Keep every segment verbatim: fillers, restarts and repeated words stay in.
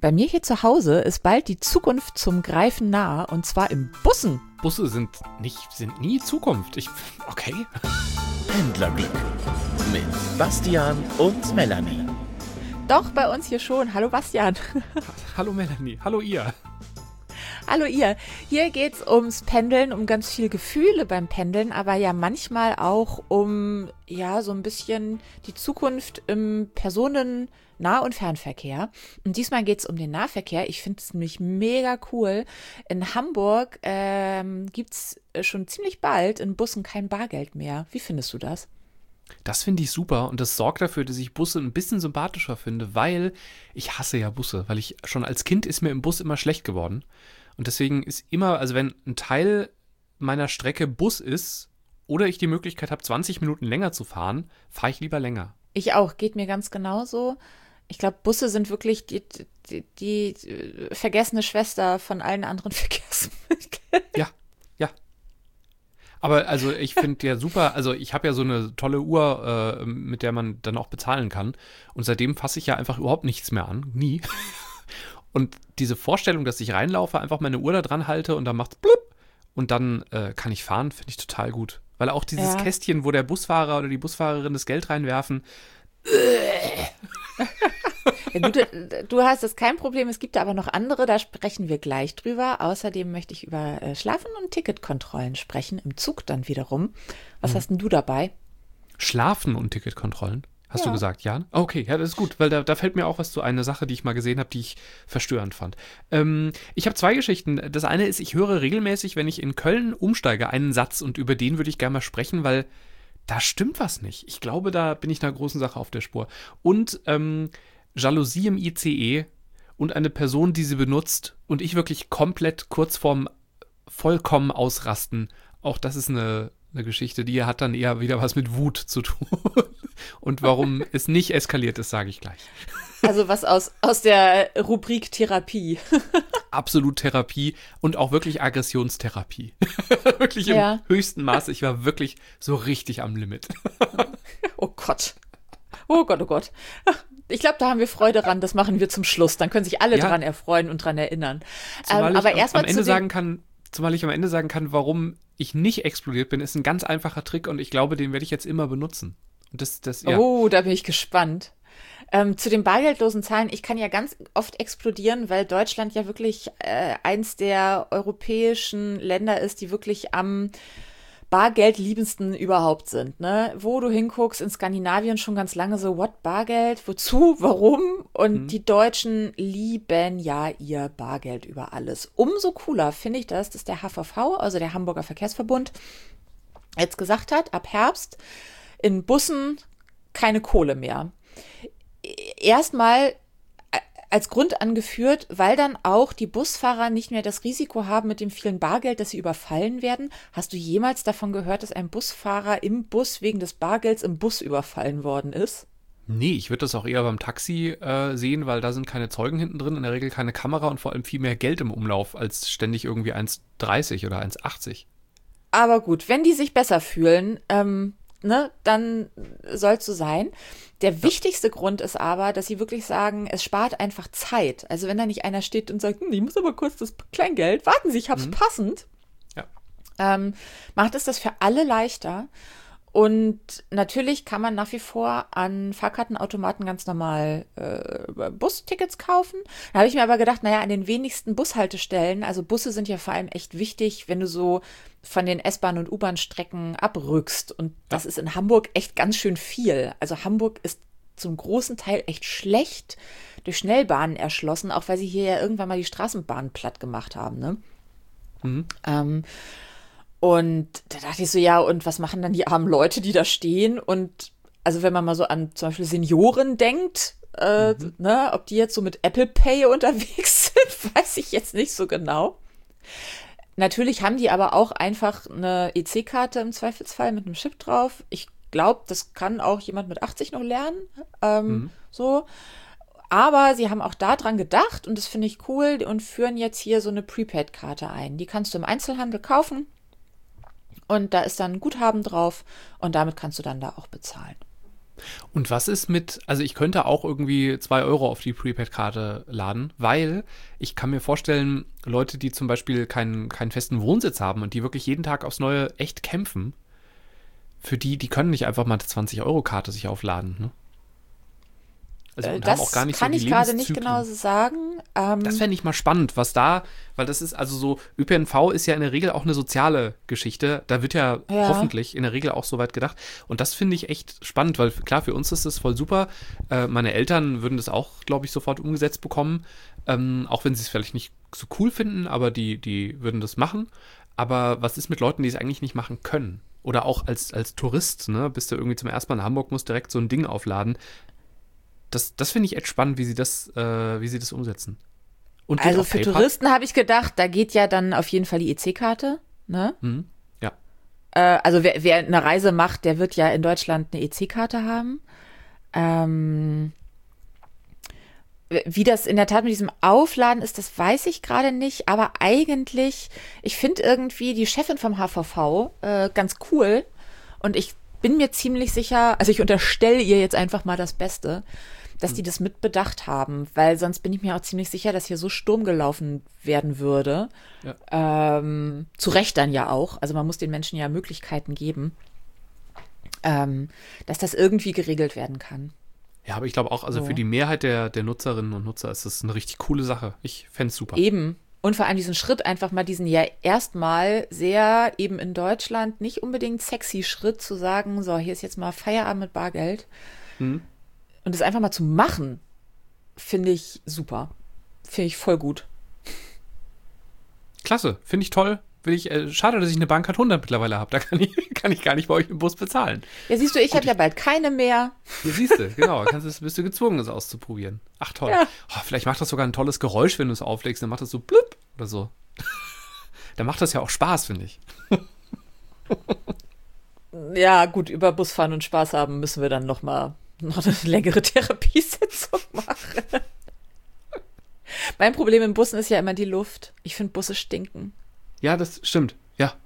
Bei mir hier zu Hause ist bald die Zukunft zum Greifen nah, und zwar in Bussen. Busse sind nicht, sind nie Zukunft. Ich, okay. Pendlerglück mit Bastian und Melanie. Doch, bei uns hier schon. Hallo Bastian. Hallo Melanie, hallo ihr. Hallo ihr. Hier geht's ums Pendeln, um ganz viel Gefühle beim Pendeln, aber ja manchmal auch um, ja, so ein bisschen die Zukunft im Personen- Nah- und Fernverkehr. Und diesmal geht's um den Nahverkehr. Ich finde es nämlich mega cool. In Hamburg ähm, gibt's schon ziemlich bald in Bussen kein Bargeld mehr. Wie findest du das? Das finde ich super und das sorgt dafür, dass ich Busse ein bisschen sympathischer finde, weil ich hasse ja Busse, weil ich schon als Kind ist mir im Bus immer schlecht geworden. Und deswegen ist immer, also wenn ein Teil meiner Strecke Bus ist oder ich die Möglichkeit habe, zwanzig Minuten länger zu fahren, fahre ich lieber länger. Ich auch, geht mir ganz genauso. Ich glaube, Busse sind wirklich die, die, die vergessene Schwester von allen anderen Verkehrsmitteln. Ja, ja. Aber also ich finde ja super, also ich habe ja so eine tolle Uhr, äh, mit der man dann auch bezahlen kann. Und seitdem fasse ich ja einfach überhaupt nichts mehr an, nie. Und diese Vorstellung, dass ich reinlaufe, einfach meine Uhr da dran halte und dann macht's blub und dann äh, kann ich fahren, finde ich total gut. Weil auch dieses Ja. Kästchen, wo der Busfahrer oder die Busfahrerin das Geld reinwerfen, Ja, du, du hast das kein Problem, es gibt da aber noch andere, da sprechen wir gleich drüber. Außerdem möchte ich über äh, Schlafen und Ticketkontrollen sprechen, im Zug dann wiederum. Was Mhm. hast denn du dabei? Schlafen und Ticketkontrollen. Hast Ja. du gesagt, Jan? Okay, ja, das ist gut, weil da, da fällt mir auch was zu, eine Sache, die ich mal gesehen habe, die ich verstörend fand. Ähm, ich habe zwei Geschichten. Das eine ist, ich höre regelmäßig, wenn ich in Köln umsteige, einen Satz und über den würde ich gerne mal sprechen, weil da stimmt was nicht. Ich glaube, da bin ich einer großen Sache auf der Spur. Und ähm, Jalousie im I C E und eine Person, die sie benutzt und ich wirklich komplett kurz vorm vollkommen ausrasten. Auch das ist eine, eine Geschichte, die hat dann eher wieder was mit Wut zu tun. Und warum es nicht eskaliert ist, sage ich gleich. Also was aus, aus der Rubrik Therapie. Absolut Therapie und auch wirklich Aggressionstherapie. Wirklich im Ja. höchsten Maße. Ich war wirklich so richtig am Limit. Oh Gott. Oh Gott, oh Gott. Ich glaube, da haben wir Freude dran. Das machen wir zum Schluss. Dann können sich alle Ja. dran erfreuen und dran erinnern. Zumal Ähm, ich aber am, erstmal am Ende zu dem- sagen kann, zumal ich am Ende sagen kann, warum ich nicht explodiert bin, ist ein ganz einfacher Trick und ich glaube, den werde ich jetzt immer benutzen. Und das, das, ja. Oh, da bin ich gespannt. Ähm, zu den bargeldlosen Zahlen, ich kann ja ganz oft explodieren, weil Deutschland ja wirklich äh, eins der europäischen Länder ist, die wirklich am bargeldliebendsten überhaupt sind. Ne? Wo du hinguckst, in Skandinavien schon ganz lange so, what, Bargeld? Wozu? Warum? Und Mhm. die Deutschen lieben ja ihr Bargeld über alles. Umso cooler finde ich das, dass der H V V, also der Hamburger Verkehrsverbund, jetzt gesagt hat, ab Herbst in Bussen keine Kohle mehr. Erstmal als Grund angeführt, weil dann auch die Busfahrer nicht mehr das Risiko haben mit dem vielen Bargeld, dass sie überfallen werden. Hast du jemals davon gehört, dass ein Busfahrer im Bus wegen des Bargelds im Bus überfallen worden ist? Nee, ich würde das auch eher beim Taxi äh, sehen, weil da sind keine Zeugen hinten drin, in der Regel keine Kamera und vor allem viel mehr Geld im Umlauf als ständig irgendwie eins dreißig oder eins achtzig. Aber gut, wenn die sich besser fühlen, ähm, ne, dann soll es so sein. Der wichtigste Grund ist aber, dass sie wirklich sagen, es spart einfach Zeit. Also wenn da nicht einer steht und sagt, hm, ich muss aber kurz das Kleingeld, warten Sie, ich hab's passend, Ja. ähm, macht es das für alle leichter. Und natürlich kann man nach wie vor an Fahrkartenautomaten ganz normal äh, Bustickets kaufen. Da habe ich mir aber gedacht, naja, an den wenigsten Bushaltestellen, also Busse sind ja vor allem echt wichtig, wenn du so von den S-Bahn- und U-Bahn-Strecken abrückst. Und das ist in Hamburg echt ganz schön viel. Also Hamburg ist zum großen Teil echt schlecht durch Schnellbahnen erschlossen, auch weil sie hier ja irgendwann mal die Straßenbahn platt gemacht haben, ne? Mhm. Ähm, Und da dachte ich so, ja, und was machen dann die armen Leute, die da stehen? Und also wenn man mal so an zum Beispiel Senioren denkt, äh, Mhm. ne, ob die jetzt so mit Apple Pay unterwegs sind, weiß ich jetzt nicht so genau. Natürlich haben die aber auch einfach eine E C-Karte im Zweifelsfall mit einem Chip drauf. Ich glaube, das kann auch jemand mit achtzig noch lernen. Ähm, Mhm. So. Aber sie haben auch daran gedacht und das finde ich cool und führen jetzt hier so eine Prepaid-Karte ein. Die kannst du im Einzelhandel kaufen. Und da ist dann ein Guthaben drauf und damit kannst du dann da auch bezahlen. Und was ist mit, also ich könnte auch irgendwie zwei Euro auf die Prepaid-Karte laden, weil ich kann mir vorstellen, Leute, die zum Beispiel keinen, keinen festen Wohnsitz haben und die wirklich jeden Tag aufs Neue echt kämpfen, für die, die können nicht einfach mal eine zwanzig-Euro-Karte sich aufladen, ne? Also und das haben auch gar nicht kann so die ich gerade nicht Lebenszyklen. genau sagen. Ähm, Das fände ich mal spannend, was da, weil das ist also so, Ö P N V ist ja in der Regel auch eine soziale Geschichte. Da wird ja, Ja. hoffentlich in der Regel auch so weit gedacht. Und das finde ich echt spannend, weil klar, für uns ist das voll super. Äh, meine Eltern würden das auch, glaube ich, sofort umgesetzt bekommen. Ähm, auch wenn sie es vielleicht nicht so cool finden, aber die, die würden das machen. Aber was ist mit Leuten, die es eigentlich nicht machen können? Oder auch als, als Tourist, ne? Bist du irgendwie zum ersten Mal in Hamburg, musst direkt so ein Ding aufladen. Das, das finde ich echt spannend, wie sie das, äh, wie sie das umsetzen. Und geht also auf für PayPal? Touristen habe ich gedacht, da geht ja dann auf jeden Fall die E C-Karte. Ne? Mhm. Ja. Äh, also wer, wer eine Reise macht, der wird ja in Deutschland eine E C-Karte haben. Ähm, wie das in der Tat mit diesem Aufladen ist, das weiß ich gerade nicht. Aber eigentlich, ich finde irgendwie die Chefin vom H V V äh, ganz cool. Und ich bin mir ziemlich sicher, also ich unterstelle ihr jetzt einfach mal das Beste, dass die das mitbedacht haben, weil sonst bin ich mir auch ziemlich sicher, dass hier so Sturm gelaufen werden würde. Ja. Ähm, zu Recht dann ja auch. Also man muss den Menschen ja Möglichkeiten geben, ähm, dass das irgendwie geregelt werden kann. Ja, aber ich glaube auch, also So. für die Mehrheit der, der Nutzerinnen und Nutzer ist das eine richtig coole Sache. Ich fände es super. Eben. Und vor allem diesen Schritt, einfach mal diesen ja erstmal sehr eben in Deutschland nicht unbedingt sexy Schritt zu sagen, so, hier ist jetzt mal Feierabend mit Bargeld. Mhm. Und das einfach mal zu machen, finde ich super. Finde ich voll gut. Klasse, finde ich toll. Will ich, äh, schade, dass ich eine Bahncard hundert mittlerweile habe. Da kann ich, kann ich gar nicht bei euch im Bus bezahlen. Ja, siehst du, ich habe ja bald keine mehr. Hier siehst du, genau. Kannst, du- bist du gezwungen, es auszuprobieren. Ach toll. Ja. Oh, vielleicht macht das sogar ein tolles Geräusch, wenn du es auflegst. Dann macht das so blüpp oder so. Dann macht das ja auch Spaß, finde ich. Ja, gut, über Busfahren und Spaß haben müssen wir dann noch mal noch eine längere Therapiesitzung machen. Mein Problem in Bussen ist ja immer die Luft. Ich finde, Busse stinken. Ja, das stimmt. Ja.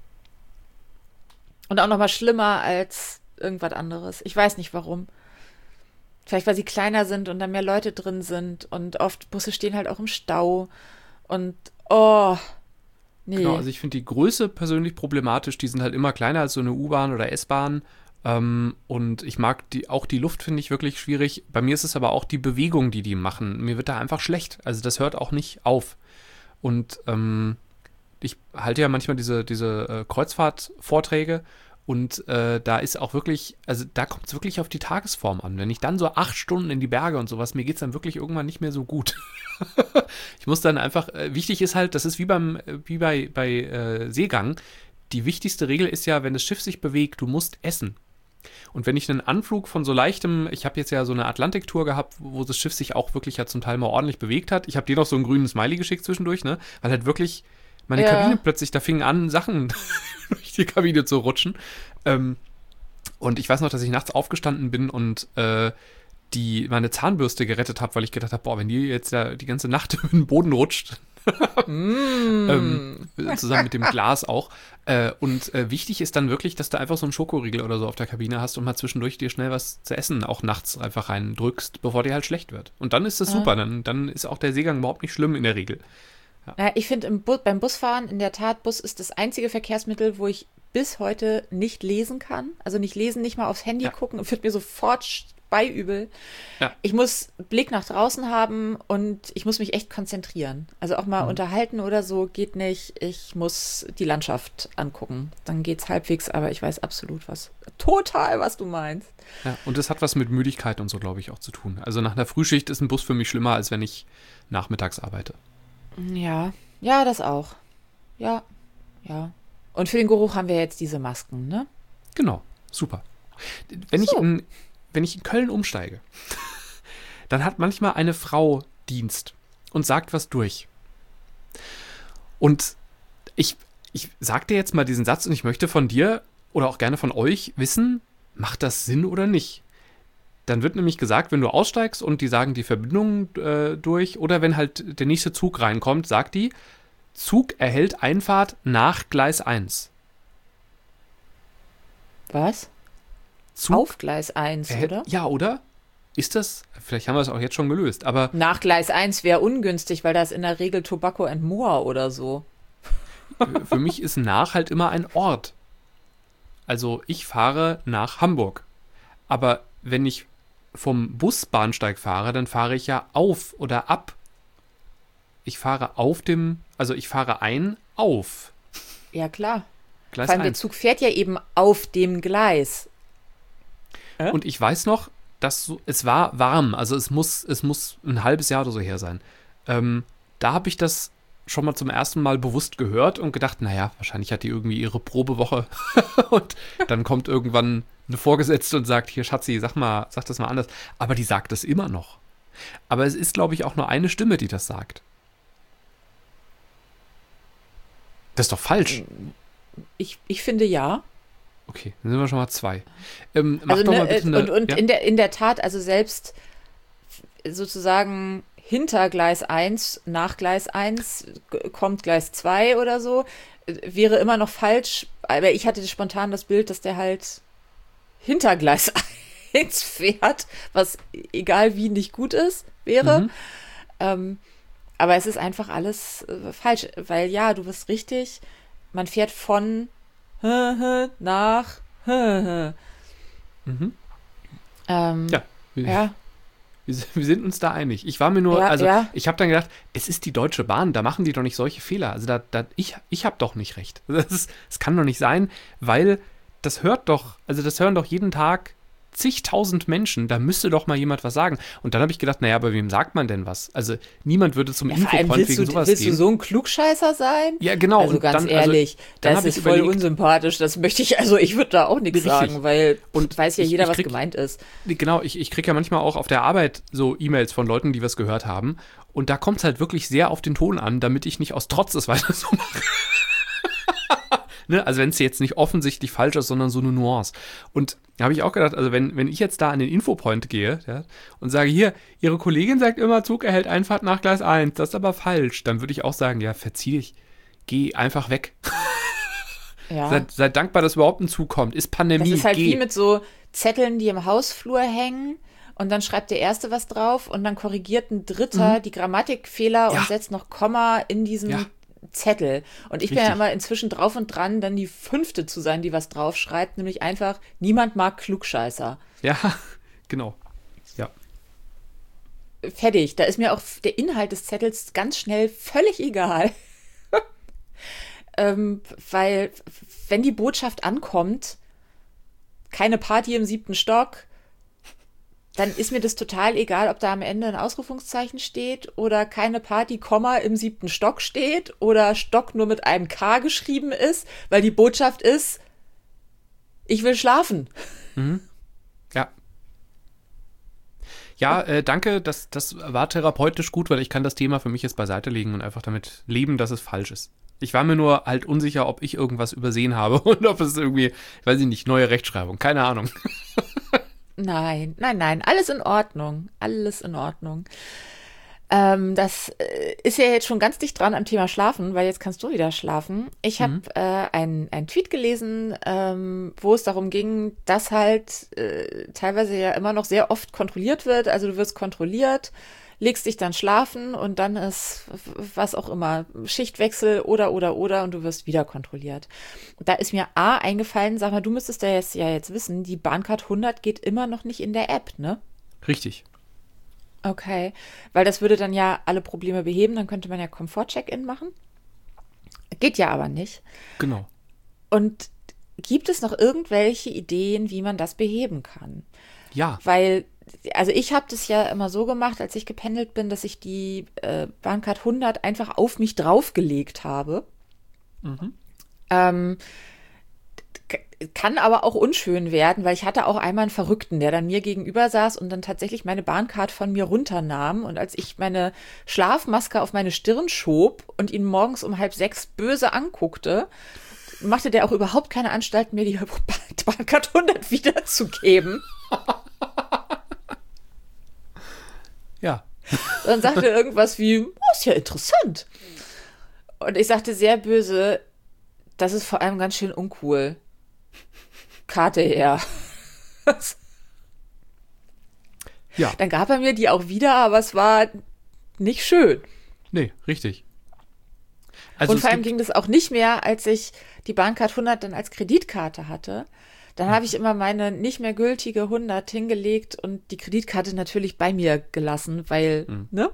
Und auch noch mal schlimmer als irgendwas anderes. Ich weiß nicht, warum. Vielleicht, weil sie kleiner sind und da mehr Leute drin sind. Und oft Busse stehen halt auch im Stau. Und, oh, nee. Genau, also ich finde die Größe persönlich problematisch. Die sind halt immer kleiner als so eine U-Bahn oder S-Bahn. Ähm, und ich mag die, auch die Luft finde ich wirklich schwierig. Bei mir ist es aber auch die Bewegung, die die machen. Mir wird da einfach schlecht. Also das hört auch nicht auf. Und ähm, ich halte ja manchmal diese, diese äh, Kreuzfahrt-Vorträge und äh, da ist auch wirklich, also da kommt es wirklich auf die Tagesform an. Wenn ich dann so acht Stunden in die Berge und sowas, mir geht es dann wirklich irgendwann nicht mehr so gut. Ich muss dann einfach, äh, wichtig ist halt, das ist wie beim, äh, wie bei, bei äh, Seegang, die wichtigste Regel ist ja, wenn das Schiff sich bewegt, du musst essen. Und wenn ich einen Anflug von so leichtem, ich habe jetzt ja so eine Atlantiktour gehabt, wo das Schiff sich auch wirklich ja zum Teil mal ordentlich bewegt hat. Ich habe dir noch so einen grünen Smiley geschickt zwischendurch, ne? Weil halt wirklich meine Ja. Kabine plötzlich, da fingen an, Sachen durch die Kabine zu rutschen. Ähm, und ich weiß noch, dass ich nachts aufgestanden bin und äh, die meine Zahnbürste gerettet habe, weil ich gedacht habe, boah, wenn die jetzt ja die ganze Nacht über den Boden rutscht, ähm, zusammen mit dem Glas auch. Äh, und äh, wichtig ist dann wirklich, dass du einfach so einen Schokoriegel oder so auf der Kabine hast und mal zwischendurch dir schnell was zu essen auch nachts einfach reindrückst, bevor dir halt schlecht wird. Und dann ist das Ja. super, dann, dann ist auch der Seegang überhaupt nicht schlimm in der Regel. Ja, ich finde Bu- beim Busfahren, in der Tat, Bus ist das einzige Verkehrsmittel, wo ich bis heute nicht lesen kann. Also nicht lesen, nicht mal aufs Handy Ja. gucken, wird mir sofort beiübel. Ja. Ich muss Blick nach draußen haben und ich muss mich echt konzentrieren. Also auch mal Mhm. unterhalten oder so geht nicht. Ich muss die Landschaft angucken. Dann geht's halbwegs, aber ich weiß absolut was. Total, was du meinst. Ja, und das hat was mit Müdigkeit und so, glaube ich, auch zu tun. Also nach einer Frühschicht ist ein Bus für mich schlimmer, als wenn ich nachmittags arbeite. Ja, ja, das auch. Ja, ja. Und für den Geruch haben wir jetzt diese Masken, ne? Genau, super. Wenn, ich So. in, wenn ich in Köln umsteige, dann hat manchmal eine Frau Dienst und sagt was durch. Und ich, ich sag dir jetzt mal diesen Satz und ich möchte von dir oder auch gerne von euch wissen, macht das Sinn oder nicht? Dann wird nämlich gesagt, wenn du aussteigst und die sagen die Verbindung äh, durch oder wenn halt der nächste Zug reinkommt, sagt die, Zug erhält Einfahrt nach Gleis eins. Was? Zug. Auf Gleis eins, Äh, oder? Ja, oder? Ist das? Vielleicht haben wir es auch jetzt schon gelöst, aber Nach Gleis eins wäre ungünstig, weil da ist in der Regel Tobacco and More oder so. für mich ist nach halt immer ein Ort. Also ich fahre nach Hamburg. Aber wenn ich vom Busbahnsteig fahre, dann fahre ich ja auf oder ab. Ich fahre auf dem, also ich fahre ein auf. Ja, klar. Gleis Vor allem der eins. Zug fährt ja eben auf dem Gleis. Hä? Und ich weiß noch, dass so, es war warm, also es muss, es muss ein halbes Jahr oder so her sein. Ähm, da habe ich das schon mal zum ersten Mal bewusst gehört und gedacht, naja, wahrscheinlich hat die irgendwie ihre Probewoche und dann kommt irgendwann eine Vorgesetzte und sagt, hier Schatzi, sag mal, sag das mal anders. Aber die sagt das immer noch. Aber es ist, glaube ich, auch nur eine Stimme, die das sagt. Das ist doch falsch. Ich, ich finde ja. Okay, dann sind wir schon mal zwei. Ähm, mach Also, doch ne, mal bitte eine, und und ja? in, der, in der Tat, also selbst sozusagen hinter Gleis eins, nach Gleis eins g- kommt Gleis zwei oder so, äh, wäre immer noch falsch. Aber ich hatte spontan das Bild, dass der halt hinter Gleis eins fährt, was egal wie nicht gut ist, wäre. Mhm. Ähm, aber es ist einfach alles äh, falsch, weil ja, du bist richtig, man fährt von nach Mhm. ähm, Ja, wir, ja, wir sind- wir sind uns da einig. Ich war mir nur, Ja, also ja. ich habe dann gedacht, es ist die Deutsche Bahn, da machen die doch nicht solche Fehler. Also da, da ich, ich habe doch nicht recht. Das ist, das kann doch nicht sein, weil das hört doch, also das hören doch jeden Tag zigtausend Menschen, da müsste doch mal jemand was sagen. Und dann habe ich gedacht, naja, bei wem sagt man denn was? Also niemand würde zum ja, vor allem Infopoint willst, wegen du, sowas willst du gehen. so ein Klugscheißer sein? Ja, genau. Also und ganz dann, ehrlich, also, dann das hab ich ist voll überlegt- unsympathisch. Das möchte ich, also ich würde da auch nichts Richtig. sagen, weil Und weiß ja ich- jeder, ich was krieg- gemeint ist. Genau, ich, ich kriege ja manchmal auch auf der Arbeit so E-Mails von Leuten, die was gehört haben. Und da kommt es halt wirklich sehr auf den Ton an, damit ich nicht aus Trotz es weiter so mache. Ne? Also wenn es jetzt nicht offensichtlich falsch ist, sondern so eine Nuance. Und da habe ich auch gedacht, also wenn, wenn ich jetzt da an den Infopoint gehe, ja, und sage, hier, Ihre Kollegin sagt immer, Zug erhält Einfahrt nach Gleis eins, das ist aber falsch, dann würde ich auch sagen, ja, verzieh dich, geh einfach weg. Ja. Seid, seid dankbar, dass überhaupt ein Zug kommt. Ist Pandemie, Das ist halt geh. wie mit so Zetteln, die im Hausflur hängen und dann schreibt der Erste was drauf und dann korrigiert ein Dritter die Grammatikfehler Ja. und setzt noch Komma in diesen Ja. Zettel. Und ich bin ja Richtig. immer inzwischen drauf und dran, dann die Fünfte zu sein, die was draufschreibt, nämlich einfach, niemand mag Klugscheißer. Ja, genau. Ja. Fertig. Da ist mir auch der Inhalt des Zettels ganz schnell völlig egal. ähm, weil, wenn die Botschaft ankommt, keine Party im siebten Stock, dann ist mir das total egal, ob da am Ende ein Ausrufungszeichen steht oder keine Party, Komma, im siebten Stock steht oder Stock nur mit einem K geschrieben ist, weil die Botschaft ist, ich will schlafen. Ja. Ja, äh, danke, das, das war therapeutisch gut, weil ich kann das Thema für mich jetzt beiseite legen und einfach damit leben, dass es falsch ist. Ich war mir nur halt unsicher, ob ich irgendwas übersehen habe und ob es irgendwie, weiß ich nicht, neue Rechtschreibung, keine Ahnung. Nein, nein, nein, alles in Ordnung, alles in Ordnung. Ähm, das äh, ist ja jetzt schon ganz dicht dran am Thema Schlafen, weil jetzt kannst du wieder schlafen. Ich habe äh, einen ein Tweet gelesen, ähm, wo es darum ging, dass halt äh, teilweise ja immer noch sehr oft kontrolliert wird. Also du wirst kontrolliert, legst dich dann schlafen und dann ist was auch immer, Schichtwechsel oder, oder, oder und du wirst wieder kontrolliert. Da ist mir A eingefallen, sag mal, du müsstest ja jetzt, ja jetzt wissen, die Bahncard hundert geht immer noch nicht in der App, ne? Richtig. Okay, weil das würde dann ja alle Probleme beheben, dann könnte man ja Komfort-Check-In machen. Geht ja aber nicht. Genau. Und gibt es noch irgendwelche Ideen, wie man das beheben kann? Ja. Weil, also ich habe das ja immer so gemacht, als ich gependelt bin, dass ich die äh, Bahncard hundert einfach auf mich draufgelegt habe. Ähm, k- kann aber auch unschön werden, weil ich hatte auch einmal einen Verrückten, der dann mir gegenüber saß und dann tatsächlich meine Bahncard von mir runternahm. Und als ich meine Schlafmaske auf meine Stirn schob und ihn morgens um halb sechs böse anguckte, machte der auch überhaupt keine Anstalten, mir die Bahncard hundert wiederzugeben. Ja. Dann sagte er irgendwas wie, oh, ist ja interessant. Und ich sagte sehr böse, das ist vor allem ganz schön uncool. Karte her. Ja. Dann gab er mir die auch wieder, aber es war nicht schön. Nee, richtig. Also und vor es allem gibt- ging das auch nicht mehr, als ich die Bahncard hundert dann als Kreditkarte hatte. Dann habe ich immer meine nicht mehr gültige hundert hingelegt und die Kreditkarte natürlich bei mir gelassen, weil, ne?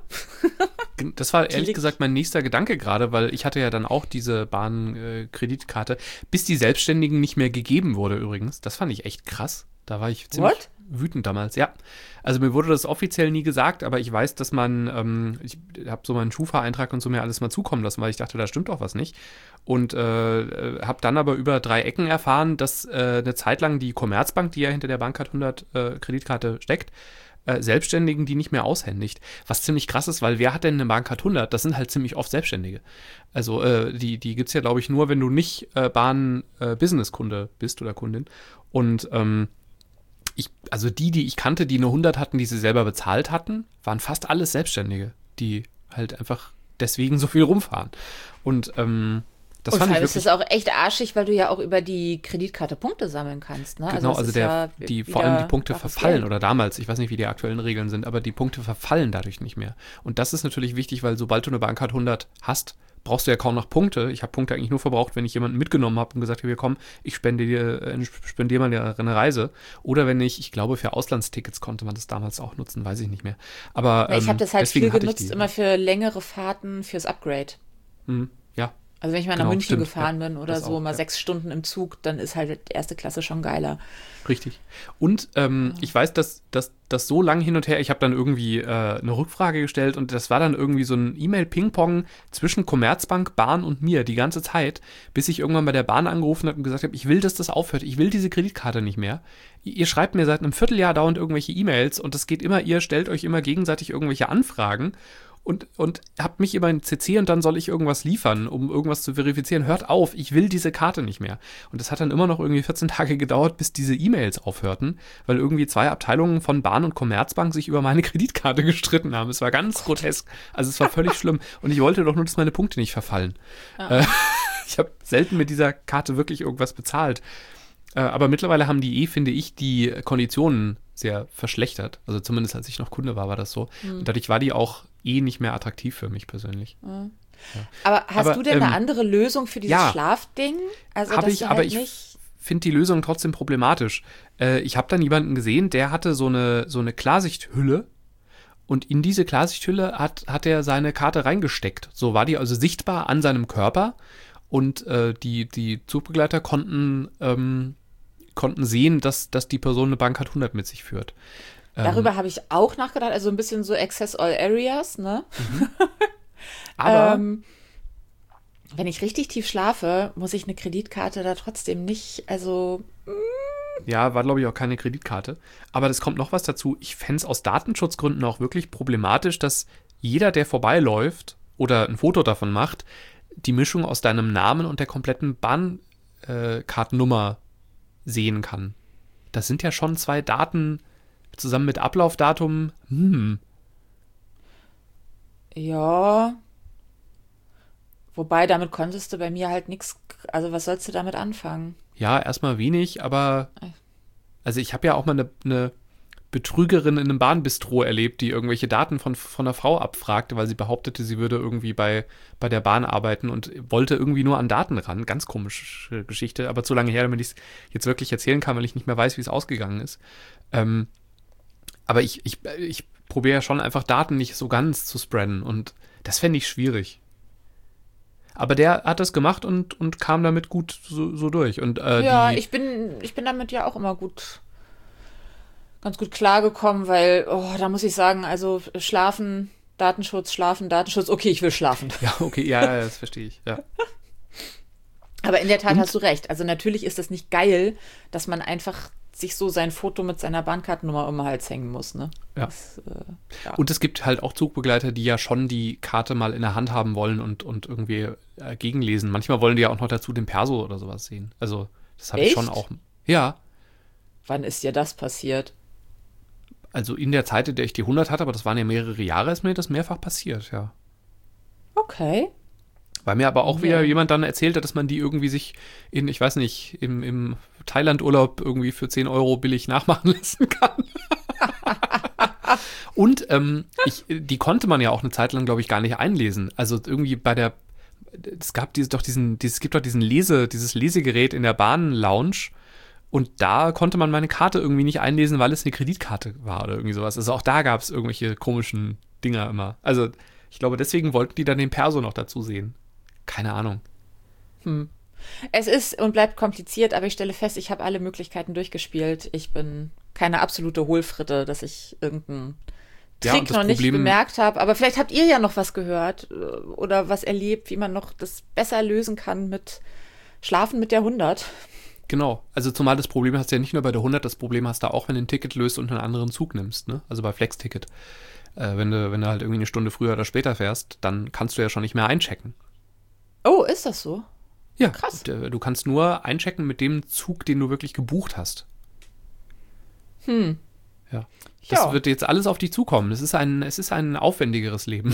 Das war ehrlich liegt- gesagt mein nächster Gedanke gerade, weil ich hatte ja dann auch diese Bahn-Kreditkarte, bis die Selbstständigen nicht mehr gegeben wurde übrigens. Das fand ich echt krass. Da war ich ziemlich What? wütend damals, ja. Also mir wurde das offiziell nie gesagt, aber ich weiß, dass man, ähm, ich habe so meinen Schufa-Eintrag und so mir alles mal zukommen lassen, weil ich dachte, da stimmt doch was nicht. Und äh, habe dann aber über drei Ecken erfahren, dass äh, eine Zeit lang die Commerzbank, die ja hinter der Bahncard hundert äh, Kreditkarte steckt, äh, Selbstständigen die nicht mehr aushändigt. Was ziemlich krass ist, weil wer hat denn eine Bahncard hundert? Das sind halt ziemlich oft Selbstständige. Also äh, die, die gibt es ja, glaube ich, nur, wenn du nicht äh, Bahn-Business-Kunde bist oder Kundin. Und ähm, ich, also die, die ich kannte, die eine hundert hatten, die sie selber bezahlt hatten, waren fast alles Selbstständige, die halt einfach deswegen so viel rumfahren. Und ähm, das und fand vor ich allem ist wirklich... das auch echt arschig, weil du ja auch über die Kreditkarte Punkte sammeln kannst. Ne? Genau, das also ist der, ja die, wieder vor allem die Punkte bares verfallen Geld. oder damals, ich weiß nicht, wie die aktuellen Regeln sind, aber die Punkte verfallen dadurch nicht mehr. Und das ist natürlich wichtig, weil sobald du eine Bahncard hundert hast, brauchst du ja kaum noch Punkte. Ich habe Punkte eigentlich nur verbraucht, wenn ich jemanden mitgenommen habe und gesagt habe, hier komm, ich spende dir, äh, spendiere mal dir eine Reise. Oder wenn ich, ich glaube, für Auslandstickets konnte man das damals auch nutzen, weiß ich nicht mehr. Aber Ja, ich ähm, habe das halt deswegen viel hatte ich genutzt, die. immer für längere Fahrten fürs Upgrade. Mhm, ja. Also wenn ich mal nach Genau, München stimmt, gefahren ja, bin oder das so, auch, mal ja. sechs Stunden im Zug, dann ist halt erste Klasse schon geiler. Richtig. Und ähm, ich weiß, dass das so lang hin und her, ich habe dann irgendwie äh, eine Rückfrage gestellt und das war dann irgendwie so ein E-Mail-Ping-Pong zwischen Commerzbank, Bahn und mir die ganze Zeit, bis ich irgendwann bei der Bahn angerufen habe und gesagt habe, ich will, dass das aufhört, ich will diese Kreditkarte nicht mehr. Ihr schreibt mir seit einem Vierteljahr dauernd irgendwelche E-Mails und es geht immer, ihr stellt euch immer gegenseitig irgendwelche Anfragen und, und habt mich immer in C C und dann soll ich irgendwas liefern, um irgendwas zu verifizieren. Hört auf, ich will diese Karte nicht mehr. Und das hat dann immer noch irgendwie vierzehn Tage gedauert, bis diese E-Mails aufhörten, weil irgendwie zwei Abteilungen von Bahn und Commerzbank sich über meine Kreditkarte gestritten haben. Es war ganz grotesk. Also es war völlig schlimm. Und ich wollte doch nur, dass meine Punkte nicht verfallen. Ja. Äh, ich habe selten mit dieser Karte wirklich irgendwas bezahlt. Äh, aber mittlerweile haben die eh, finde ich, die Konditionen sehr verschlechtert. Also zumindest als ich noch Kunde war, war das so. Mhm. Und dadurch war die auch eh nicht mehr attraktiv für mich persönlich. Aber hast Aber, du denn ähm, eine andere Lösung für dieses ja. Schlafding? Also Habe dass ich, du aber halt ich nicht finde die Lösung trotzdem problematisch. Äh, ich habe dann jemanden gesehen, der hatte so eine, so eine Klarsichthülle und in diese Klarsichthülle hat, hat er seine Karte reingesteckt. So war die also sichtbar an seinem Körper und äh, die, die Zugbegleiter konnten, ähm, konnten sehen, dass, dass die Person eine Bahncard hundert mit sich führt. Darüber habe ich auch nachgedacht, also ein bisschen so Access All Areas, ne? Aber ähm, wenn ich richtig tief schlafe, muss ich eine Kreditkarte da trotzdem nicht, also ja, war glaube ich auch keine Kreditkarte. Aber das kommt noch was dazu. Ich fände es aus Datenschutzgründen auch wirklich problematisch, dass jeder, der vorbeiläuft oder ein Foto davon macht, die Mischung aus deinem Namen und der kompletten Bahnkartennummer sehen kann. Das sind ja schon zwei Daten zusammen mit Ablaufdatum. Hm. ja. Wobei, damit konntest du bei mir halt nichts, also was sollst du damit anfangen? Ja, erstmal wenig, aber also ich habe ja auch mal eine, eine Betrügerin in einem Bahnbistro erlebt, die irgendwelche Daten von, von einer Frau abfragte, weil sie behauptete, sie würde irgendwie bei, bei der Bahn arbeiten und wollte irgendwie nur an Daten ran. Ganz komische Geschichte, aber zu lange her, damit ich es jetzt wirklich erzählen kann, weil ich nicht mehr weiß, wie es ausgegangen ist. Ähm, aber ich, ich, ich probiere ja schon einfach Daten nicht so ganz zu spreaden und das fände ich schwierig. Aber der hat das gemacht und, und kam damit gut so, so durch. Und, äh, Ja, die, ich bin, ich bin damit ja auch immer gut, ganz gut klargekommen, weil, oh, da muss ich sagen, also schlafen, Datenschutz, schlafen, Datenschutz, okay, ich will schlafen. Ja, okay, ja, ja, das verstehe ich, ja. Aber in der Tat Und? hast du recht. Also natürlich ist das nicht geil, dass man einfach sich so sein Foto mit seiner Bahnkartennummer um den Hals hängen muss, ne? Ja. Das, äh, ja. Und es gibt halt auch Zugbegleiter, die ja schon die Karte mal in der Hand haben wollen und, und irgendwie äh, gegenlesen. Manchmal wollen die ja auch noch dazu den Perso oder sowas sehen. Also das habe ich schon Echt? auch. Ja, Wann ist dir das passiert? also in der Zeit, in der ich die hundert hatte, aber das waren ja mehrere Jahre, ist mir das mehrfach passiert, ja. Okay. Weil mir aber auch Ja. wieder jemand dann erzählt hat, dass man die irgendwie sich in, ich weiß nicht, im, im Thailand-Urlaub irgendwie für zehn Euro billig nachmachen lassen kann. Und ähm, ich, die konnte man ja auch eine Zeit lang, glaube ich, gar nicht einlesen. Also irgendwie bei der, es gab diese, doch diesen, dieses, es gibt doch diesen Lese, dieses Lesegerät in der Bahn-Lounge. Und da konnte man meine Karte irgendwie nicht einlesen, weil es eine Kreditkarte war oder irgendwie sowas. Also auch da gab es irgendwelche komischen Dinger immer. Also ich glaube, deswegen wollten die dann den Perso noch dazu sehen. Keine Ahnung. Hm. Es ist und bleibt kompliziert, aber ich stelle fest, ich habe alle Möglichkeiten durchgespielt. Ich bin keine absolute Hohlfritte, dass ich irgendeinen Ja, Trick und das noch nicht Problem- bemerkt habe. Aber vielleicht habt ihr ja noch was gehört äh, oder was erlebt, wie man noch das besser lösen kann mit Schlafen mit der hundert. Genau. Also zumal das Problem hast du ja nicht nur bei der hundert, das Problem hast du auch, wenn du ein Ticket löst und einen anderen Zug nimmst, ne? Also bei Flex-Ticket. Äh, wenn du, wenn du halt irgendwie eine Stunde früher oder später fährst, dann kannst du ja schon nicht mehr einchecken. Oh, ist das so? Ja, Krass. d- du kannst nur einchecken mit dem Zug, den du wirklich gebucht hast. Hm. Ja. Das Ja. wird jetzt alles auf dich zukommen. Es ist ein, es ist ein aufwendigeres Leben.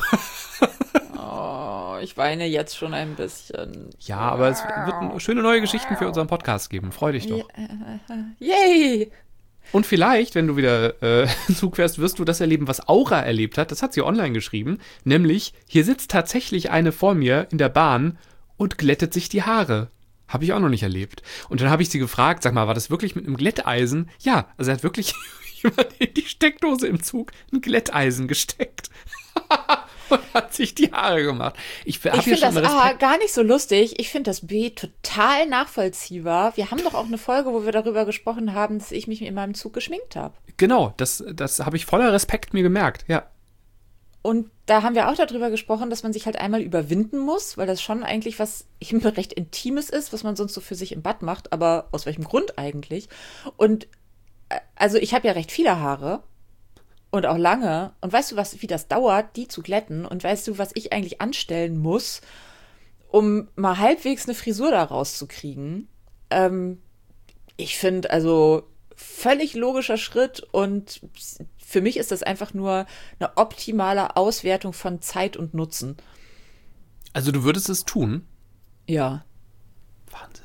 Oh, ich weine jetzt schon ein bisschen. Ja, aber es wird schöne neue Geschichten für unseren Podcast geben. Freu dich doch. Yay! Und vielleicht, wenn du wieder äh, Zug fährst, wirst du das erleben, was Aura erlebt hat. Das hat sie online geschrieben. Nämlich, hier sitzt tatsächlich eine vor mir in der Bahn und glättet sich die Haare. Habe ich auch noch nicht erlebt. Und dann habe ich sie gefragt, sag mal, war das wirklich mit einem Glätteisen? Ja, also er hat wirklich jemand in die Steckdose im Zug ein Glätteisen gesteckt. Und hat sich die Haare gemacht. Ich, hab Ich hier finde schon das Respekt. A gar nicht so lustig. Ich finde das B total nachvollziehbar. Wir haben doch auch eine Folge, wo wir darüber gesprochen haben, dass ich mich in meinem Zug geschminkt habe. Genau, das, das habe ich voller Respekt mir gemerkt, ja. Und da haben wir auch darüber gesprochen, dass man sich halt einmal überwinden muss, weil das schon eigentlich was immer recht Intimes ist, was man sonst so für sich im Bad macht. Aber aus welchem Grund eigentlich? Und äh, also ich habe ja recht viele Haare. Und auch lange. Und weißt du, was, wie das dauert, die zu glätten? Und weißt du, was ich eigentlich anstellen muss, um mal halbwegs eine Frisur da rauszukriegen? Ähm, ich finde, also völlig logischer Schritt. Und für mich ist das einfach nur eine optimale Auswertung von Zeit und Nutzen. Also du würdest es tun? Ja. Wahnsinn.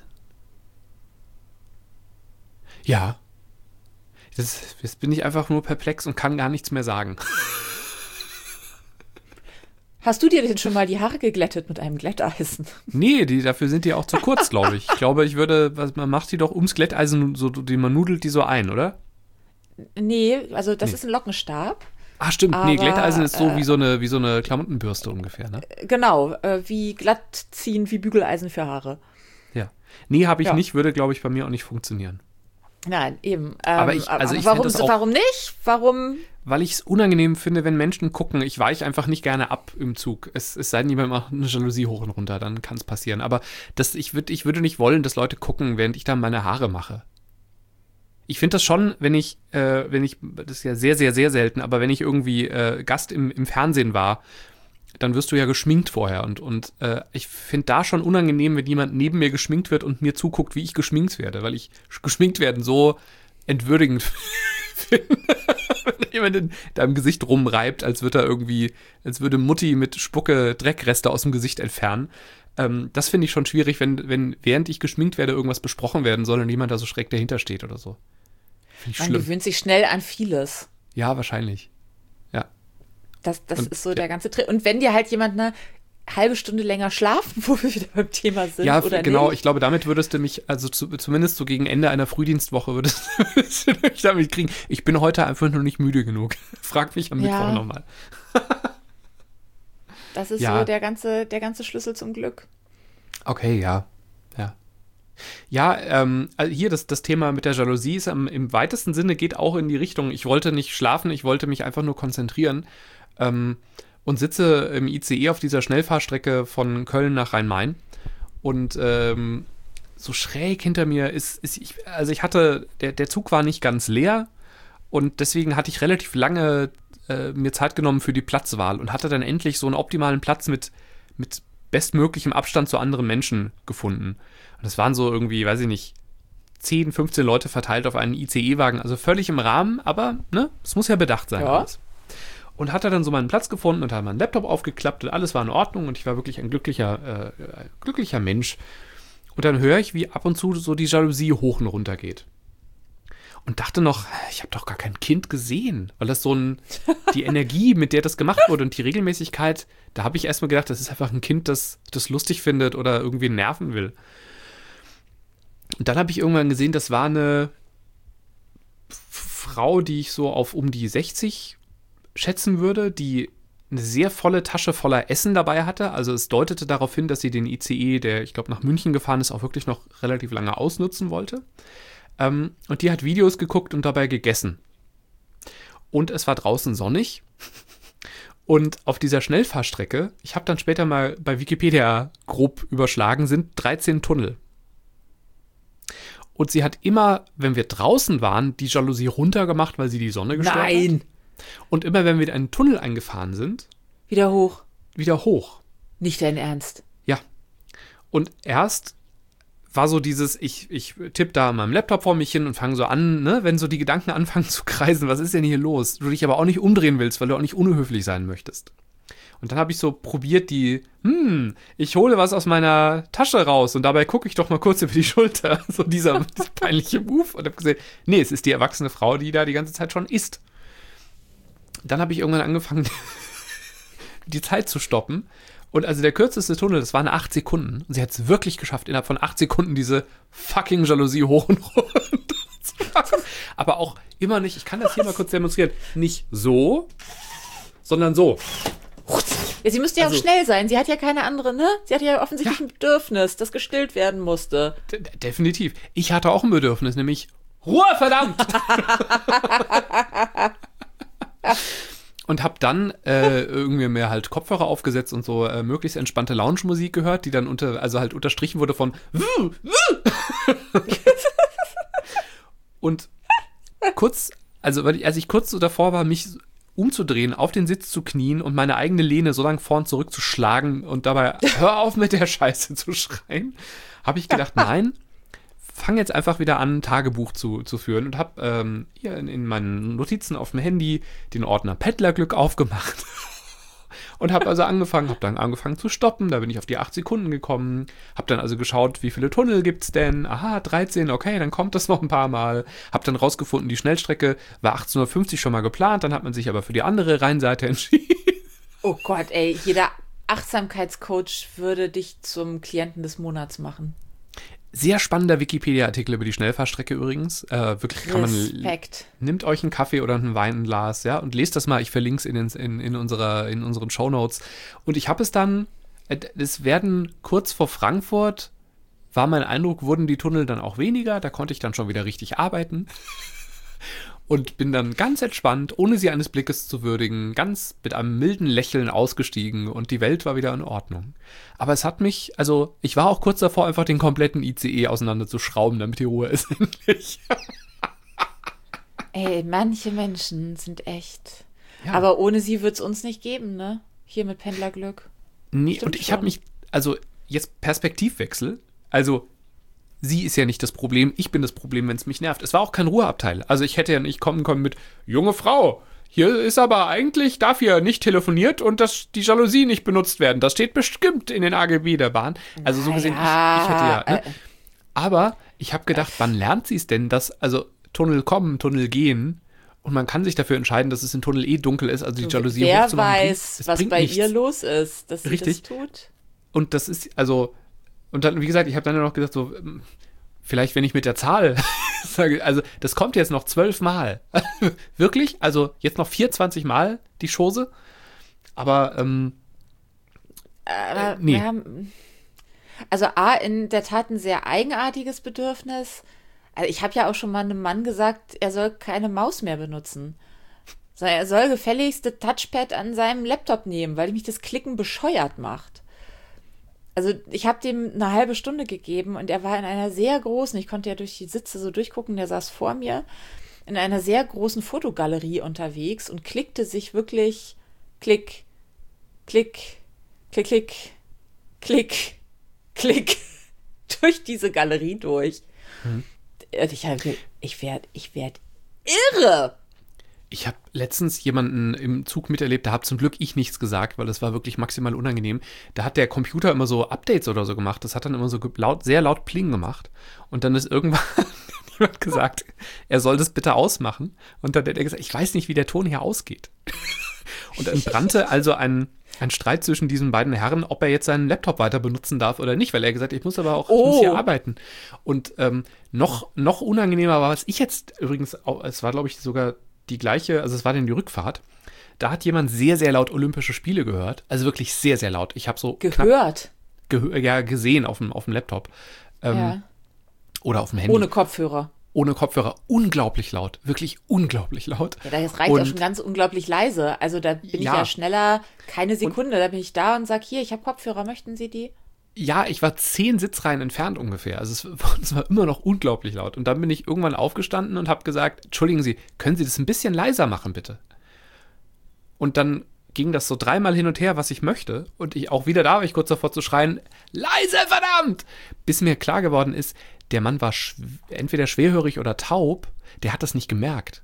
Ja. Das, jetzt bin ich einfach nur perplex und kann gar nichts mehr sagen. Hast du dir denn schon mal die Haare geglättet mit einem Glätteisen? Nee, die, dafür sind die auch zu kurz, glaube ich. Ich glaube, ich würde, was, man macht die doch ums Glätteisen, so, die, man nudelt die so ein, oder? Nee, also das Nee. ist ein Lockenstab. Ah, stimmt. Aber, nee, Glätteisen ist so äh, wie so eine, wie so eine Klamottenbürste ungefähr, ne? Genau, äh, wie glatt ziehen, wie Bügeleisen für Haare. Ja. Nee, habe ich Ja. nicht, würde, glaube ich, bei mir auch nicht funktionieren. Nein, eben. Ähm, Aber ich- also ich warum, find das auch- warum nicht? Warum? Weil ich es unangenehm finde, wenn Menschen gucken. Ich weiche einfach nicht gerne ab im Zug. Es, es sei denn, jemand macht eine Jalousie hoch und runter, dann kann es passieren. Aber das, ich, würd, ich würde nicht wollen, dass Leute gucken, während ich dann meine Haare mache. Ich finde das schon, wenn ich, äh, wenn ich, das ist ja sehr, sehr, sehr selten, aber wenn ich irgendwie äh, Gast im, im Fernsehen war, dann wirst du ja geschminkt vorher. Und, und äh, ich finde da schon unangenehm, wenn jemand neben mir geschminkt wird und mir zuguckt, wie ich geschminkt werde, weil ich geschminkt werden so entwürdigend finde. Wenn jemand in deinem Gesicht rumreibt, als würde er irgendwie, als würde Mutti mit Spucke Dreckreste aus dem Gesicht entfernen. Ähm, das finde ich schon schwierig, wenn, wenn während ich geschminkt werde, irgendwas besprochen werden soll und jemand da so schräg dahinter steht oder so. Finde ich Man schlimm. gewöhnt sich schnell an vieles. Ja, wahrscheinlich. Ja. Das, das Und- ist so der ganze Trick. Und wenn dir halt jemand eine halbe Stunde länger schlafen, wo wir wieder beim Thema sind, Ja, oder genau. nicht? Ich glaube, damit würdest du mich, also zu, zumindest so gegen Ende einer Frühdienstwoche würdest, würdest du mich damit kriegen. Ich bin heute einfach nur nicht müde genug. Frag mich am Ja. Mittwoch nochmal. Das ist Ja. so der ganze, der ganze Schlüssel zum Glück. Okay, ja. Ja. Ja, ähm, also hier das, das Thema mit der Jalousie ist am, im weitesten Sinne geht auch in die Richtung, ich wollte nicht schlafen, ich wollte mich einfach nur konzentrieren ähm, und sitze im I C E auf dieser Schnellfahrstrecke von Köln nach Rhein-Main und ähm, so schräg hinter mir ist, ist ich, also ich hatte, der, der Zug war nicht ganz leer und deswegen hatte ich relativ lange äh, mir Zeit genommen für die Platzwahl und hatte dann endlich so einen optimalen Platz mit, mit bestmöglichem Abstand zu anderen Menschen gefunden. Und es waren so irgendwie, weiß ich nicht, zehn, fünfzehn Leute verteilt auf einen I C E-Wagen, also völlig im Rahmen, aber ne, es muss ja bedacht sein. Ja. Alles. Und hatte dann so meinen Platz gefunden und habe meinen Laptop aufgeklappt und alles war in Ordnung und ich war wirklich ein glücklicher, äh, glücklicher Mensch. Und dann höre ich, wie ab und zu so die Jalousie hoch und runter geht. Und dachte noch, ich habe doch gar kein Kind gesehen, weil das so ein, die Energie, mit der das gemacht wurde und die Regelmäßigkeit, da habe ich erstmal gedacht, das ist einfach ein Kind, das das lustig findet oder irgendwie nerven will. Und dann habe ich irgendwann gesehen, das war eine Frau, die ich so auf um die sechzig schätzen würde, die eine sehr volle Tasche voller Essen dabei hatte. Also es deutete darauf hin, dass sie den I C E, der ich glaube nach München gefahren ist, auch wirklich noch relativ lange ausnutzen wollte. Ähm, und die hat Videos geguckt und dabei gegessen. Und es war draußen sonnig. Und auf dieser Schnellfahrstrecke, ich habe dann später mal bei Wikipedia grob überschlagen, sind dreizehn Tunnel. Und sie hat immer, wenn wir draußen waren, die Jalousie runtergemacht, weil sie die Sonne gestört hat. Nein! Und immer, wenn wir in einen Tunnel eingefahren sind, Wieder hoch. wieder hoch. Nicht dein Ernst. Ja. Und erst war so dieses, ich, ich tippe da an meinem Laptop vor mich hin und fange so an, ne, wenn so die Gedanken anfangen zu kreisen, was ist denn hier los? Du dich aber auch nicht umdrehen willst, weil du auch nicht unhöflich sein möchtest. Und dann habe ich so probiert, die, hm, ich hole was aus meiner Tasche raus und dabei gucke ich doch mal kurz über die Schulter. So dieser, dieser peinliche Move. Und habe gesehen, nee, es ist die erwachsene Frau, die da die ganze Zeit schon isst. Dann habe ich irgendwann angefangen, die Zeit zu stoppen. Und also der kürzeste Tunnel, das waren acht Sekunden. Und sie hat es wirklich geschafft, innerhalb von acht Sekunden diese fucking Jalousie hoch und runter zu machen. Aber auch immer nicht, ich kann das hier mal kurz demonstrieren, nicht so, sondern so. Ja, sie müsste ja Also- auch schnell sein. Sie hat ja keine andere, ne? Sie hat ja offensichtlich Ja. ein Bedürfnis, das gestillt werden musste. De- de- definitiv. Ich hatte auch ein Bedürfnis, nämlich Ruhe, verdammt! Und hab dann äh, irgendwie mir halt Kopfhörer aufgesetzt und so äh, möglichst entspannte Lounge-Musik gehört, die dann unter, also halt unterstrichen wurde von Wuh, wuh. Und kurz, also weil ich, als ich kurz so davor war, mich umzudrehen, auf den Sitz zu knien und meine eigene Lehne so lang vorn zurückzuschlagen und dabei hör auf mit der Scheiße zu schreien, habe ich gedacht, nein, fang jetzt einfach wieder an, ein Tagebuch zu, zu führen und habe ähm, hier in, in meinen Notizen auf dem Handy den Ordner Pendlerglück aufgemacht und habe also angefangen, habe dann angefangen zu stoppen, da bin ich auf die acht Sekunden gekommen, habe dann also geschaut, wie viele Tunnel gibt's denn, aha, dreizehn, okay, dann kommt das noch ein paar Mal, habe dann rausgefunden, die Schnellstrecke war achtzehn Uhr fünfzig schon mal geplant, dann hat man sich aber für die andere Rheinseite entschieden. Oh Gott, ey, jeder Achtsamkeitscoach würde dich zum Klienten des Monats machen. Sehr spannender Wikipedia-Artikel über die Schnellfahrstrecke übrigens. Äh, wirklich kann man. Respekt. Nehmt euch einen Kaffee oder einen Wein, ein Glas, ja, und lest das mal. Ich verlinke es in, den- in, in, unserer, in unseren Shownotes. Und ich habe es dann, äh, es werden kurz vor Frankfurt, war mein Eindruck, wurden die Tunnel dann auch weniger. Da konnte ich dann schon wieder richtig arbeiten. Und bin dann ganz entspannt, ohne sie eines Blickes zu würdigen, ganz mit einem milden Lächeln ausgestiegen und die Welt war wieder in Ordnung. Aber es hat mich, also ich war auch kurz davor, einfach den kompletten I C E auseinanderzuschrauben, damit die Ruhe ist endlich. Ey, manche Menschen sind echt. Ja. Aber ohne sie wird es uns nicht geben, ne? Hier mit Pendlerglück. Nee, Stimmt und ich habe schon. mich, also jetzt Perspektivwechsel, also sie ist ja nicht das Problem, ich bin das Problem, wenn es mich nervt. Es war auch kein Ruheabteil. Also ich hätte ja nicht kommen können mit, junge Frau, hier ist aber eigentlich, darf hier nicht telefoniert und das, die Jalousie nicht benutzt werden. Das steht bestimmt in den A G B der Bahn. Also so gesehen, ich, ich hätte ja, ne? äh, Aber ich habe gedacht, wann lernt sie es denn, dass, also Tunnel kommen, Tunnel gehen und man kann sich dafür entscheiden, dass es im Tunnel eh dunkel ist, also die Jalousie Wer hochzumachen. bringt- weiß, es was bringt bei nichts. ihr los ist, dass sie Richtig. das tut. Und das ist, also, und dann, wie gesagt, ich habe dann noch gesagt, so, ähm, vielleicht, wenn ich mit der Zahl sage, also, das kommt jetzt noch zwölf Mal. Wirklich? Also, jetzt noch vierundzwanzig Mal die Chose? Aber, ähm, Aber Äh, nee. wir haben, also A, in der Tat ein sehr eigenartiges Bedürfnis. Also ich habe ja auch schon mal einem Mann gesagt, er soll keine Maus mehr benutzen. Sondern er soll gefälligst das Touchpad an seinem Laptop nehmen, weil mich das Klicken bescheuert macht. Also ich habe dem eine halbe Stunde gegeben und er war in einer sehr großen, ich konnte ja durch die Sitze so durchgucken, der saß vor mir, in einer sehr großen Fotogalerie unterwegs und klickte sich wirklich klick, klick, klick, klick, klick, klick durch diese Galerie durch. Und ich habe, ich werde, ich werde irre. Ich habe letztens jemanden im Zug miterlebt, da habe zum Glück ich nichts gesagt, weil das war wirklich maximal unangenehm. Da hat der Computer immer so Updates oder so gemacht. Das hat dann immer so laut, sehr laut Pling gemacht. Und dann ist irgendwann jemand gesagt, er soll das bitte ausmachen. Und dann hat er gesagt, ich weiß nicht, wie der Ton hier ausgeht. Und dann brannte also ein, ein Streit zwischen diesen beiden Herren, ob er jetzt seinen Laptop weiter benutzen darf oder nicht, weil er gesagt hat, ich muss aber auch Oh. ich muss hier arbeiten. Und ähm, noch, noch unangenehmer war, was ich jetzt übrigens, auch, es war glaube ich sogar die gleiche, also es war dann die Rückfahrt, da hat jemand sehr, sehr laut Olympische Spiele gehört, also wirklich sehr, sehr laut. Ich habe so Gehört? gehö- ja, gesehen auf dem, auf dem Laptop ähm, Ja. oder auf dem Handy. Ohne Kopfhörer. Ohne Kopfhörer, unglaublich laut, wirklich unglaublich laut. Ja, das reicht Und- auch schon ganz unglaublich leise. Also da bin ich Ja. ja schneller, keine Sekunde, da bin ich da und sag, hier, ich habe Kopfhörer, möchten Sie die? Ja, ich war zehn Sitzreihen entfernt ungefähr. Also es, es war immer noch unglaublich laut. Und dann bin ich irgendwann aufgestanden und habe gesagt, entschuldigen Sie, können Sie das ein bisschen leiser machen, bitte? Und dann ging das so dreimal hin und her, was ich möchte. Und ich auch wieder da war ich kurz davor zu schreien, leise, verdammt! Bis mir klar geworden ist, der Mann war schw- entweder schwerhörig oder taub. Der hat das nicht gemerkt.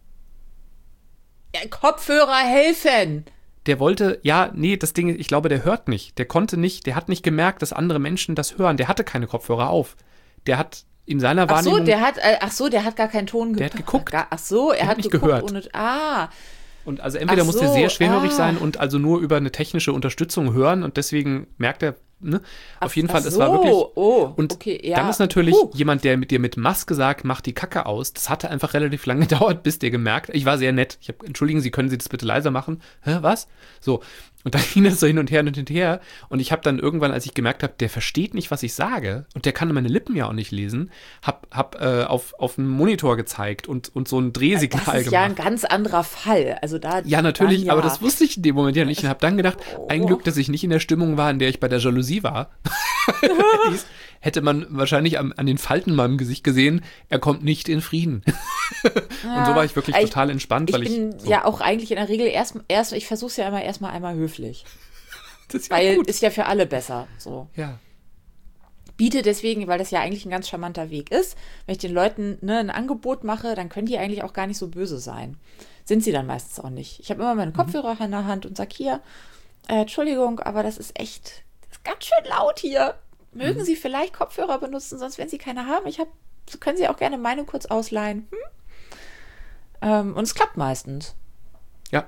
Ja, Kopfhörer helfen! Der wollte, ja, nee, das Ding, ich glaube, der hört nicht. Der konnte nicht, der hat nicht gemerkt, dass andere Menschen das hören. Der hatte keine Kopfhörer auf. Der hat in seiner Ach Wahrnehmung... so, der hat, äh, ach so, der hat gar keinen Ton Der hat geguckt. Gar, ach so, er hat hat nicht geguckt gehört. ohne, ah, Und also entweder Ach musste er so, sehr schwerhörig ah. sein und also nur über eine technische Unterstützung hören und deswegen merkt er, ne? Ach, Auf jeden ach Fall, es so, war wirklich. oh, und okay, ja. dann ist natürlich Puh. jemand, der mit dir mit Maske sagt, mach die Kacke aus. Das hatte einfach relativ lange gedauert, bis der gemerkt. Ich war sehr nett. Ich habe, entschuldigen Sie, können Sie das bitte leiser machen? Hä, was? So. Und dann ging das so hin und her und hin und her. Und ich habe dann irgendwann, als ich gemerkt habe, der versteht nicht, was ich sage und der kann meine Lippen ja auch nicht lesen, hab, hab äh, auf, auf einen Monitor gezeigt und, und so ein Drehsignal Das ist gemacht. ja ein ganz anderer Fall. Also da, Ja, natürlich, dann, ja. aber das wusste ich in dem Moment ja nicht und habe dann gedacht, Oh. ein Glück, dass ich nicht in der Stimmung war, in der ich bei der Jalousie war. Dies hätte man wahrscheinlich am, an den Falten in meinem Gesicht gesehen, er kommt nicht in Frieden. Und so war ich wirklich Ich- total entspannt, Ich weil bin ich so, ja auch eigentlich in der Regel erst, erst ich versuche es ja immer erstmal einmal höflich. das ist ja Weil gut. ist ja für alle besser. So. Ja. Biete deswegen, weil das ja eigentlich ein ganz charmanter Weg ist, wenn ich den Leuten ne, ein Angebot mache, dann können die eigentlich auch gar nicht so böse sein. Sind sie dann meistens auch nicht. Ich habe immer meine Kopfhörer in der Hand und sage hier, äh, Entschuldigung, aber das ist echt, das ist ganz schön laut hier. Mögen Mhm. Sie vielleicht Kopfhörer benutzen, sonst wenn Sie keine haben, ich habe, so können Sie auch gerne meine kurz ausleihen. Hm? Ähm, und es klappt meistens. Ja.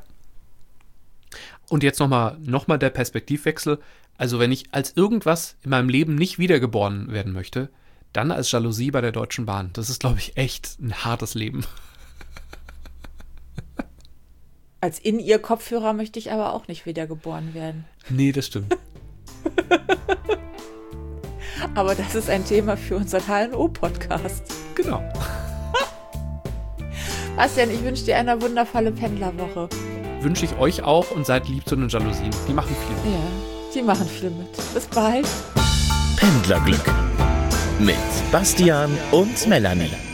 Und jetzt nochmal noch mal der Perspektivwechsel. Also wenn ich als irgendwas in meinem Leben nicht wiedergeboren werden möchte, dann als Jalousie bei der Deutschen Bahn. Das ist, glaube ich, echt ein hartes Leben. Als in ihr Kopfhörer möchte ich aber auch nicht wiedergeboren werden. Nee, das stimmt. Aber das ist ein Thema für unseren H N O-Podcast. Genau. Bastian, ich wünsche dir eine wundervolle Pendlerwoche. Wünsche ich euch auch und seid lieb zu den Jalousien. Die machen viel. Ja, die machen viel mit. Bis bald. Pendlerglück mit Bastian und Melanie.